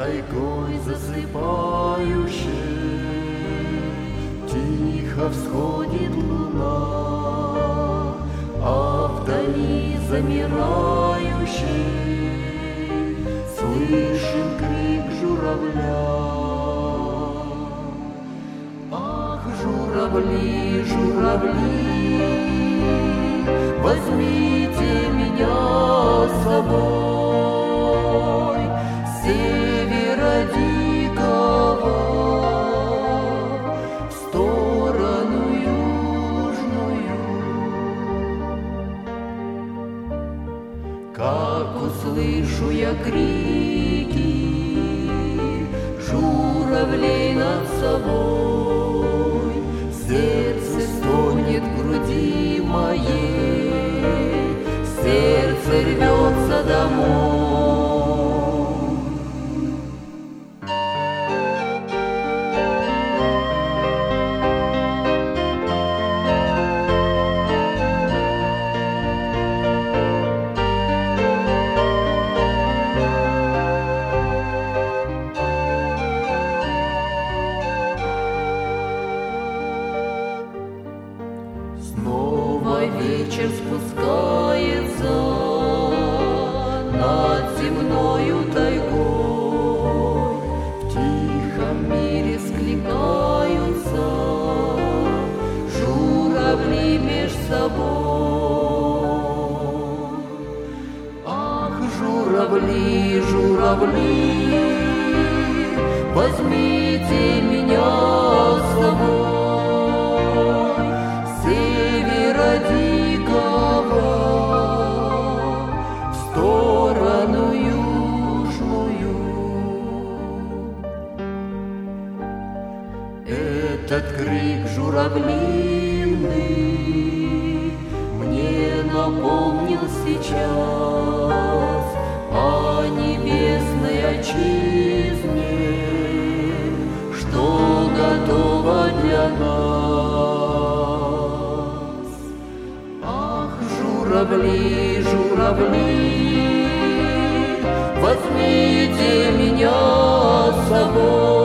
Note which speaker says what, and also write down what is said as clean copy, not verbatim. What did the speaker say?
Speaker 1: тайгой засыпающей тихо всходит луна, а вдали замирающей слышим крик журавля. Ах, журавли, журавли, возьмите меня с собой с севера дикого в сторону южную. Как услышу я крики журавлей над собой, сердце стонет в груди моей, сердце рвется домой. Снова вечер спускается над земною тайгой, в тихом мире скликаются журавли меж собой. Ах, журавли, журавли, возьмите меня с собой с севера дикого в сторону южную. Этот крик журавлиный мне напомнил сейчас о небесной отчизне, что готова для нас. Ах, журавли, журавли, возьмите меня с собой